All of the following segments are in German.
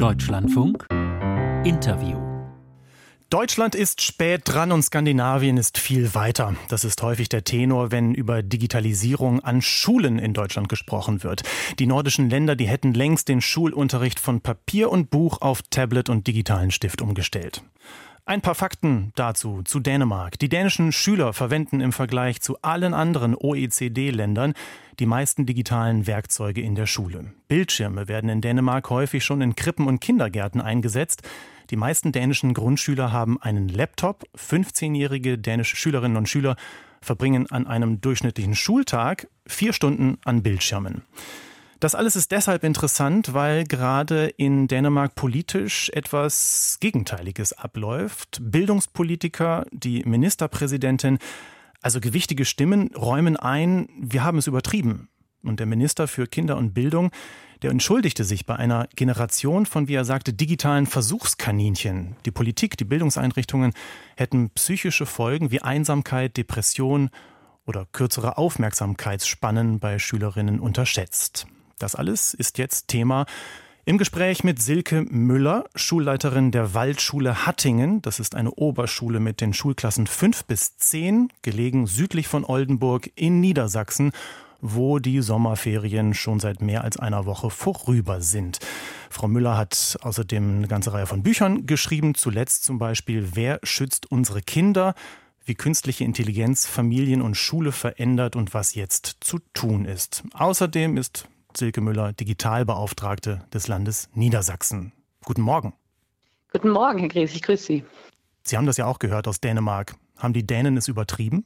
Deutschlandfunk Interview. Deutschland ist spät dran und Skandinavien ist viel weiter. Das ist häufig der Tenor, wenn über Digitalisierung an Schulen in Deutschland gesprochen wird. Die nordischen Länder, die hätten längst den Schulunterricht von Papier und Buch auf Tablet und digitalen Stift umgestellt. Ein paar Fakten dazu, zu Dänemark. Die dänischen Schüler verwenden im Vergleich zu allen anderen OECD-Ländern die meisten digitalen Werkzeuge in der Schule. Bildschirme werden in Dänemark häufig schon in Krippen und Kindergärten eingesetzt. Die meisten dänischen Grundschüler haben einen Laptop. 15-jährige dänische Schülerinnen und Schüler verbringen an einem durchschnittlichen Schultag 4 Stunden an Bildschirmen. Das alles ist deshalb interessant, weil gerade in Dänemark politisch etwas Gegenteiliges abläuft. Bildungspolitiker, die Ministerpräsidentin, also gewichtige Stimmen räumen ein, wir haben es übertrieben. Und der Minister für Kinder und Bildung, der entschuldigte sich bei einer Generation von, wie er sagte, digitalen Versuchskaninchen. Die Politik, die Bildungseinrichtungen hätten psychische Folgen wie Einsamkeit, Depression oder kürzere Aufmerksamkeitsspannen bei Schülerinnen unterschätzt. Das alles ist jetzt Thema im Gespräch mit Silke Müller, Schulleiterin der Waldschule Hattingen. Das ist eine Oberschule mit den Schulklassen 5 bis 10, gelegen südlich von Oldenburg in Niedersachsen, wo die Sommerferien schon seit mehr als einer Woche vorüber sind. Frau Müller hat außerdem eine ganze Reihe von Büchern geschrieben, zuletzt zum Beispiel Wer schützt unsere Kinder?, wie künstliche Intelligenz Familien und Schule verändert und was jetzt zu tun ist. Außerdem ist Silke Müller Digitalbeauftragte des Landes Niedersachsen. Guten Morgen. Guten Morgen, Herr Gries, ich grüße Sie. Sie haben das ja auch gehört aus Dänemark. Haben die Dänen es übertrieben?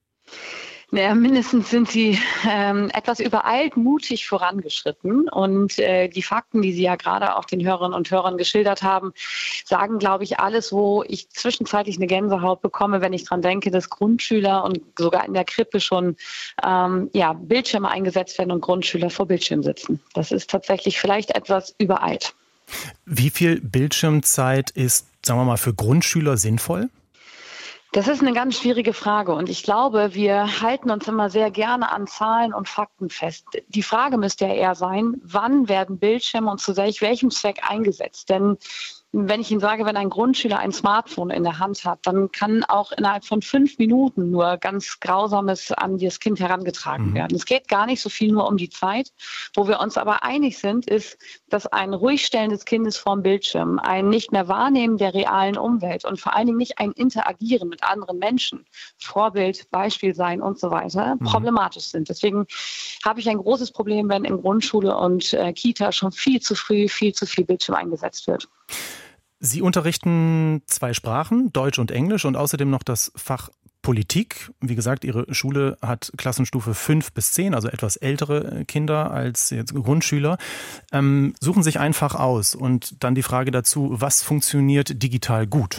Naja, mindestens sind sie etwas übereilt mutig vorangeschritten. Und die Fakten, die Sie ja gerade auch den Hörerinnen und Hörern geschildert haben, sagen, glaube ich, alles, wo ich zwischenzeitlich eine Gänsehaut bekomme, wenn ich dran denke, dass Grundschüler und sogar in der Krippe schon Bildschirme eingesetzt werden und Grundschüler vor Bildschirm sitzen. Das ist tatsächlich vielleicht etwas übereilt. Wie viel Bildschirmzeit ist, sagen wir mal, für Grundschüler sinnvoll? Das ist eine ganz schwierige Frage und ich glaube, wir halten uns immer sehr gerne an Zahlen und Fakten fest. Die Frage müsste ja eher sein, wann werden Bildschirme und zu welchem Zweck eingesetzt? Denn wenn ich Ihnen sage, wenn ein Grundschüler ein Smartphone in der Hand hat, dann kann auch innerhalb von 5 Minuten nur ganz Grausames an das Kind herangetragen werden. Es geht gar nicht so viel nur um die Zeit. Wo wir uns aber einig sind, ist, dass ein Ruhigstellen des Kindes vorm Bildschirm, ein nicht mehr Wahrnehmen der realen Umwelt und vor allen Dingen nicht ein Interagieren mit anderen Menschen, Vorbild, Beispiel sein und so weiter, problematisch sind. Deswegen habe ich ein großes Problem, wenn in Grundschule und Kita schon viel zu früh viel zu viel Bildschirm eingesetzt wird. Sie unterrichten 2 Sprachen, Deutsch und Englisch, und außerdem noch das Fach Politik. Wie gesagt, Ihre Schule hat Klassenstufe 5 bis 10, also etwas ältere Kinder als jetzt Grundschüler. Suchen sich ein Fach aus und dann die Frage dazu, was funktioniert digital gut?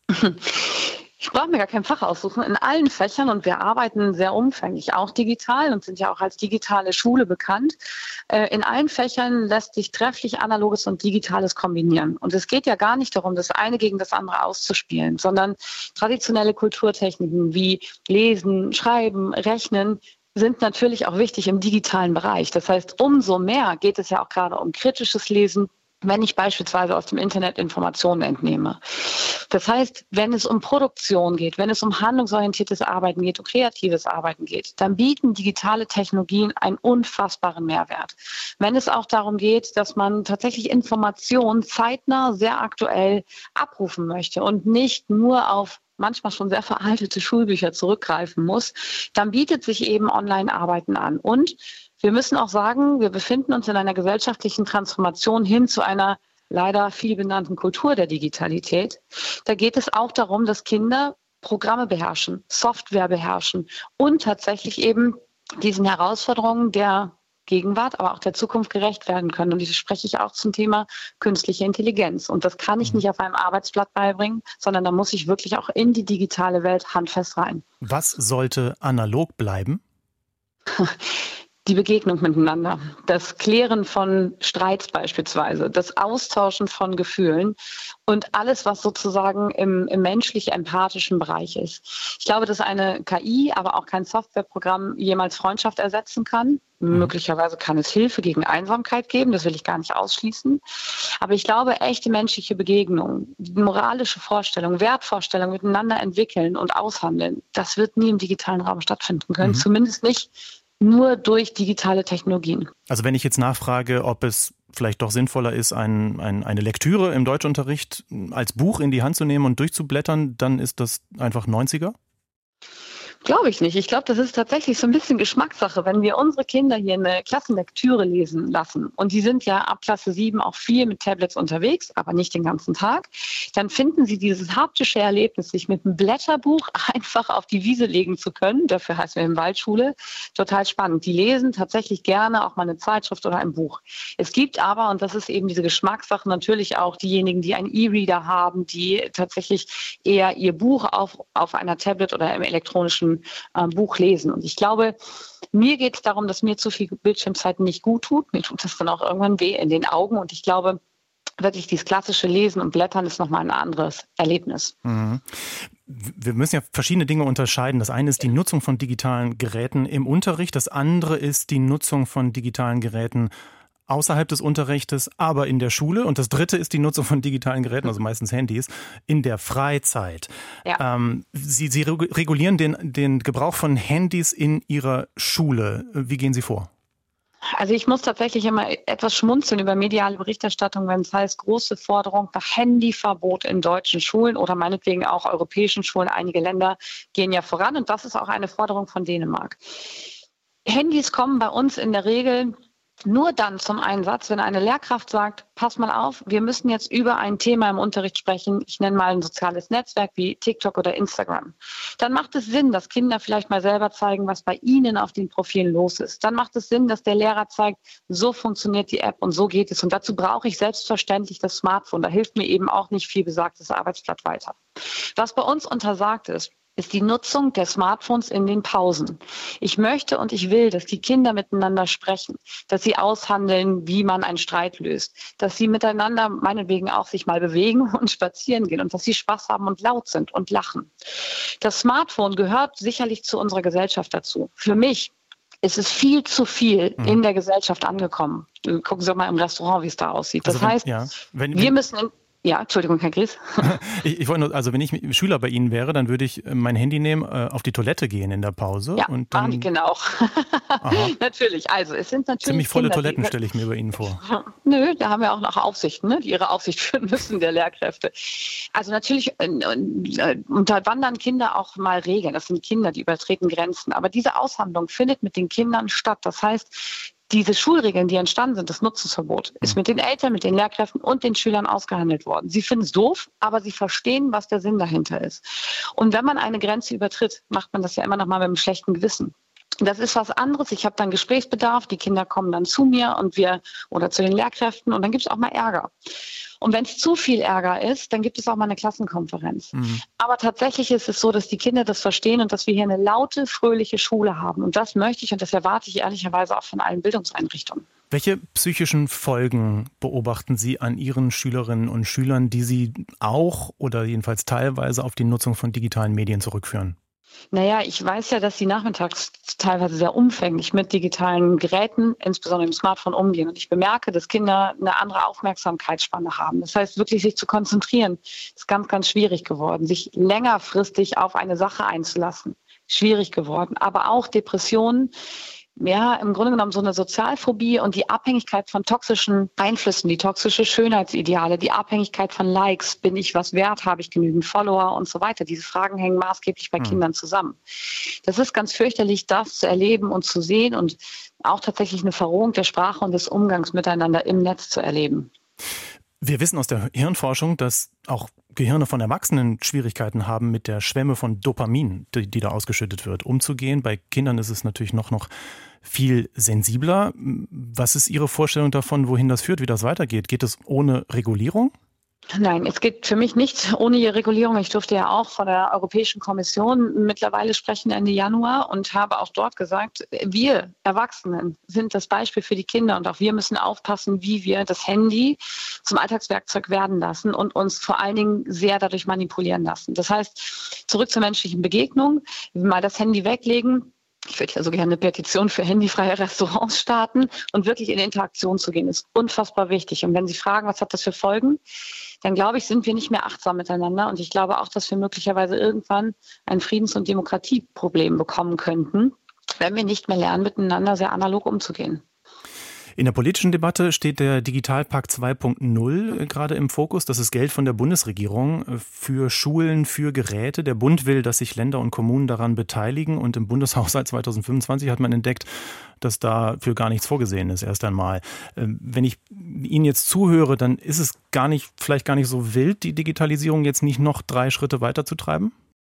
Ich brauche mir gar kein Fach aussuchen, in allen Fächern, und wir arbeiten sehr umfänglich, auch digital und sind ja auch als digitale Schule bekannt. In allen Fächern lässt sich trefflich Analoges und Digitales kombinieren. Und es geht ja gar nicht darum, das eine gegen das andere auszuspielen, sondern traditionelle Kulturtechniken wie Lesen, Schreiben, Rechnen sind natürlich auch wichtig im digitalen Bereich. Das heißt, umso mehr geht es ja auch gerade um kritisches Lesen, wenn ich beispielsweise aus dem Internet Informationen entnehme. Das heißt, wenn es um Produktion geht, wenn es um handlungsorientiertes Arbeiten geht, um kreatives Arbeiten geht, dann bieten digitale Technologien einen unfassbaren Mehrwert. Wenn es auch darum geht, dass man tatsächlich Informationen zeitnah, sehr aktuell abrufen möchte und nicht nur auf manchmal schon sehr veraltete Schulbücher zurückgreifen muss, dann bietet sich eben Online-Arbeiten an. Und wir müssen auch sagen, wir befinden uns in einer gesellschaftlichen Transformation hin zu einer leider viel benannten Kultur der Digitalität. Da geht es auch darum, dass Kinder Programme beherrschen, Software beherrschen und tatsächlich eben diesen Herausforderungen der Gegenwart, aber auch der Zukunft gerecht werden können. Und das spreche ich auch zum Thema künstliche Intelligenz. Und das kann ich nicht auf einem Arbeitsblatt beibringen, sondern da muss ich wirklich auch in die digitale Welt handfest rein. Was sollte analog bleiben? Die Begegnung miteinander, das Klären von Streits beispielsweise, das Austauschen von Gefühlen und alles, was sozusagen im menschlich-empathischen Bereich ist. Ich glaube, dass eine KI, aber auch kein Softwareprogramm jemals Freundschaft ersetzen kann. Möglicherweise kann es Hilfe gegen Einsamkeit geben, das will ich gar nicht ausschließen. Aber ich glaube, echte menschliche Begegnungen, moralische Vorstellungen, Wertvorstellungen miteinander entwickeln und aushandeln, das wird nie im digitalen Raum stattfinden können, zumindest nicht nur durch digitale Technologien. Also wenn ich jetzt nachfrage, ob es vielleicht doch sinnvoller ist, eine Lektüre im Deutschunterricht als Buch in die Hand zu nehmen und durchzublättern, dann ist das einfach 90er? Glaube ich nicht. Ich glaube, das ist tatsächlich so ein bisschen Geschmackssache. Wenn wir unsere Kinder hier eine Klassenlektüre lesen lassen und die sind ja ab Klasse 7 auch viel mit Tablets unterwegs, aber nicht den ganzen Tag, dann finden sie dieses haptische Erlebnis, sich mit einem Blätterbuch einfach auf die Wiese legen zu können, dafür heißt wir in Waldschule, total spannend. Die lesen tatsächlich gerne auch mal eine Zeitschrift oder ein Buch. Es gibt aber, und das ist eben diese Geschmackssache, natürlich auch diejenigen, die einen E-Reader haben, die tatsächlich eher ihr Buch auf einer Tablet oder im elektronischen Buch lesen. Und ich glaube, mir geht es darum, dass mir zu viel Bildschirmzeit nicht gut tut. Mir tut das dann auch irgendwann weh in den Augen. Und ich glaube, wirklich dieses klassische Lesen und Blättern ist nochmal ein anderes Erlebnis. Wir müssen ja verschiedene Dinge unterscheiden. Das eine ist die Nutzung von digitalen Geräten im Unterricht. Das andere ist die Nutzung von digitalen Geräten außerhalb des Unterrichtes, aber in der Schule. Und das dritte ist die Nutzung von digitalen Geräten, also meistens Handys, in der Freizeit. Ja. Sie regulieren den Gebrauch von Handys in Ihrer Schule. Wie gehen Sie vor? Also ich muss tatsächlich immer etwas schmunzeln über mediale Berichterstattung, wenn es heißt, große Forderung nach Handyverbot in deutschen Schulen oder meinetwegen auch europäischen Schulen. Einige Länder gehen ja voran und das ist auch eine Forderung von Dänemark. Handys kommen bei uns in der Regel nur dann zum Einsatz, wenn eine Lehrkraft sagt, pass mal auf, wir müssen jetzt über ein Thema im Unterricht sprechen. Ich nenne mal ein soziales Netzwerk wie TikTok oder Instagram. Dann macht es Sinn, dass Kinder vielleicht mal selber zeigen, was bei ihnen auf den Profilen los ist. Dann macht es Sinn, dass der Lehrer zeigt, so funktioniert die App und so geht es. Und dazu brauche ich selbstverständlich das Smartphone. Da hilft mir eben auch nicht viel besagtes Arbeitsblatt weiter. Was bei uns untersagt ist die Nutzung der Smartphones in den Pausen. Ich möchte und ich will, dass die Kinder miteinander sprechen, dass sie aushandeln, wie man einen Streit löst, dass sie miteinander meinetwegen auch sich mal bewegen und spazieren gehen und dass sie Spaß haben und laut sind und lachen. Das Smartphone gehört sicherlich zu unserer Gesellschaft dazu. Für mich ist es viel zu viel in der Gesellschaft angekommen. Gucken Sie doch mal im Restaurant, wie es da aussieht. Das heißt, wir müssen... Ja, Entschuldigung, Herr Gries. Ich wollte nur, also wenn ich Schüler bei Ihnen wäre, dann würde ich mein Handy nehmen, auf die Toilette gehen in der Pause. Ja, und dann machen die Kinder auch. Natürlich, also es sind natürlich ziemlich volle Kinder, Toiletten stelle ich mir bei Ihnen vor. Nö, da haben wir auch noch Aufsichten, ne, die ihre Aufsicht führen müssen, der Lehrkräfte. Also natürlich unterwandern Kinder auch mal Regeln. Das sind Kinder, die übertreten Grenzen. Aber diese Aushandlung findet mit den Kindern statt. Das heißt, diese Schulregeln, die entstanden sind, das Nutzungsverbot, ist mit den Eltern, mit den Lehrkräften und den Schülern ausgehandelt worden. Sie finden es doof, aber sie verstehen, was der Sinn dahinter ist. Und wenn man eine Grenze übertritt, macht man das ja immer noch mal mit einem schlechten Gewissen. Das ist was anderes. Ich habe dann Gesprächsbedarf. Die Kinder kommen dann zu mir oder zu den Lehrkräften und dann gibt es auch mal Ärger. Und wenn es zu viel Ärger ist, dann gibt es auch mal eine Klassenkonferenz. Aber tatsächlich ist es so, dass die Kinder das verstehen und dass wir hier eine laute, fröhliche Schule haben. Und das möchte ich und das erwarte ich ehrlicherweise auch von allen Bildungseinrichtungen. Welche psychischen Folgen beobachten Sie an Ihren Schülerinnen und Schülern, die Sie auch oder jedenfalls teilweise auf die Nutzung von digitalen Medien zurückführen? Naja, ich weiß ja, dass sie nachmittags teilweise sehr umfänglich mit digitalen Geräten, insbesondere im Smartphone, umgehen. Und ich bemerke, dass Kinder eine andere Aufmerksamkeitsspanne haben. Das heißt, wirklich sich zu konzentrieren, ist ganz, ganz schwierig geworden. Sich längerfristig auf eine Sache einzulassen, schwierig geworden. Aber auch Depressionen, ja, im Grunde genommen so eine Sozialphobie und die Abhängigkeit von toxischen Einflüssen, die toxische Schönheitsideale, die Abhängigkeit von Likes, bin ich was wert, habe ich genügend Follower und so weiter. Diese Fragen hängen maßgeblich bei Kindern zusammen. Das ist ganz fürchterlich, das zu erleben und zu sehen und auch tatsächlich eine Verrohung der Sprache und des Umgangs miteinander im Netz zu erleben. Wir wissen aus der Hirnforschung, dass auch Gehirne von Erwachsenen Schwierigkeiten haben, mit der Schwemme von Dopamin, die da ausgeschüttet wird, umzugehen. Bei Kindern ist es natürlich noch viel sensibler. Was ist Ihre Vorstellung davon, wohin das führt, wie das weitergeht? Geht es ohne Regulierung? Nein, es geht für mich nicht ohne die Regulierung. Ich durfte ja auch von der Europäischen Kommission mittlerweile sprechen Ende Januar und habe auch dort gesagt, wir Erwachsenen sind das Beispiel für die Kinder und auch wir müssen aufpassen, wie wir das Handy zum Alltagswerkzeug werden lassen und uns vor allen Dingen sehr dadurch manipulieren lassen. Das heißt, zurück zur menschlichen Begegnung, mal das Handy weglegen, Ich würde ja so gerne eine Petition für handyfreie Restaurants starten und wirklich in Interaktion zu gehen, ist unfassbar wichtig. Und wenn Sie fragen, was hat das für Folgen, dann glaube ich, sind wir nicht mehr achtsam miteinander. Und ich glaube auch, dass wir möglicherweise irgendwann ein Friedens- und Demokratieproblem bekommen könnten, wenn wir nicht mehr lernen, miteinander sehr analog umzugehen. In der politischen Debatte steht der Digitalpakt 2.0 gerade im Fokus. Das ist Geld von der Bundesregierung für Schulen, für Geräte. Der Bund will, dass sich Länder und Kommunen daran beteiligen. Und im Bundeshaushalt 2025 hat man entdeckt, dass dafür gar nichts vorgesehen ist, erst einmal. Wenn ich Ihnen jetzt zuhöre, dann ist es vielleicht gar nicht so wild, die Digitalisierung jetzt nicht noch 3 Schritte weiterzutreiben?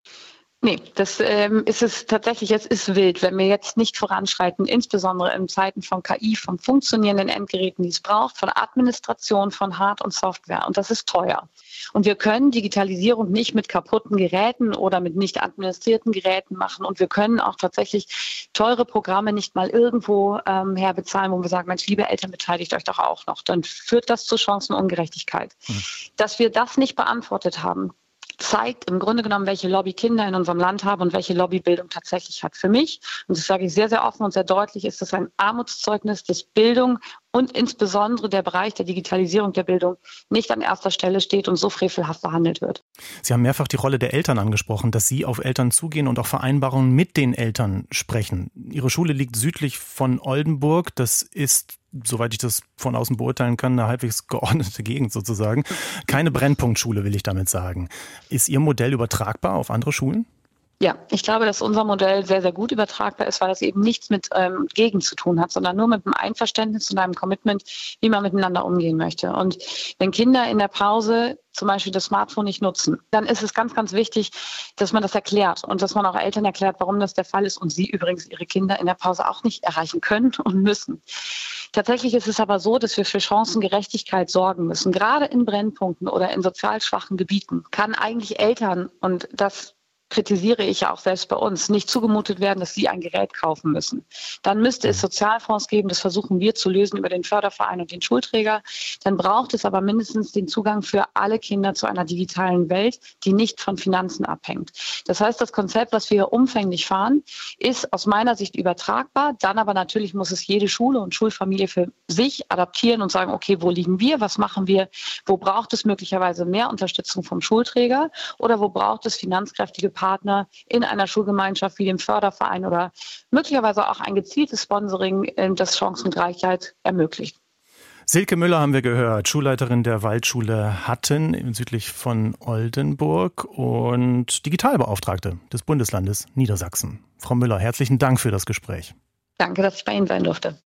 Nee, das ist es tatsächlich. Es ist wild, wenn wir jetzt nicht voranschreiten, insbesondere in Zeiten von KI, von funktionierenden Endgeräten, die es braucht, von Administration, von Hard- und Software. Und das ist teuer. Und wir können Digitalisierung nicht mit kaputten Geräten oder mit nicht administrierten Geräten machen. Und wir können auch tatsächlich teure Programme nicht mal irgendwo herbezahlen, wo wir sagen, Mensch, liebe Eltern, beteiligt euch doch auch noch. Dann führt das zu Chancenungerechtigkeit. Dass wir das nicht beantwortet haben, zeigt im Grunde genommen, welche Lobby Kinder in unserem Land haben und welche Lobby Bildung tatsächlich hat. Für mich, und das sage ich sehr, sehr offen und sehr deutlich, ist das ein Armutszeugnis, dass Bildung und insbesondere der Bereich der Digitalisierung der Bildung nicht an erster Stelle steht und so frevelhaft behandelt wird. Sie haben mehrfach die Rolle der Eltern angesprochen, dass Sie auf Eltern zugehen und auch Vereinbarungen mit den Eltern sprechen. Ihre Schule liegt südlich von Oldenburg. Das ist, soweit ich das von außen beurteilen kann, eine halbwegs geordnete Gegend sozusagen. Keine Brennpunktschule, will ich damit sagen. Ist Ihr Modell übertragbar auf andere Schulen? Ja, ich glaube, dass unser Modell sehr, sehr gut übertragbar ist, weil es eben nichts mit Gegen zu tun hat, sondern nur mit einem Einverständnis und einem Commitment, wie man miteinander umgehen möchte. Und wenn Kinder in der Pause zum Beispiel das Smartphone nicht nutzen, dann ist es ganz, ganz wichtig, dass man das erklärt und dass man auch Eltern erklärt, warum das der Fall ist und sie übrigens ihre Kinder in der Pause auch nicht erreichen können und müssen. Tatsächlich ist es aber so, dass wir für Chancengerechtigkeit sorgen müssen. Gerade in Brennpunkten oder in sozial schwachen Gebieten kann eigentlich Eltern, und das kritisiere ich ja auch selbst bei uns, nicht zugemutet werden, dass sie ein Gerät kaufen müssen. Dann müsste es Sozialfonds geben, das versuchen wir zu lösen über den Förderverein und den Schulträger. Dann braucht es aber mindestens den Zugang für alle Kinder zu einer digitalen Welt, die nicht von Finanzen abhängt. Das heißt, das Konzept, was wir hier umfänglich fahren, ist aus meiner Sicht übertragbar. Dann aber natürlich muss es jede Schule und Schulfamilie für sich adaptieren und sagen, okay, wo liegen wir, was machen wir, wo braucht es möglicherweise mehr Unterstützung vom Schulträger oder wo braucht es finanzkräftige Partner in einer Schulgemeinschaft wie dem Förderverein oder möglicherweise auch ein gezieltes Sponsoring, das Chancengleichheit ermöglicht. Silke Müller haben wir gehört, Schulleiterin der Waldschule Hatten südlich von Oldenburg und Digitalbeauftragte des Bundeslandes Niedersachsen. Frau Müller, herzlichen Dank für das Gespräch. Danke, dass ich bei Ihnen sein durfte.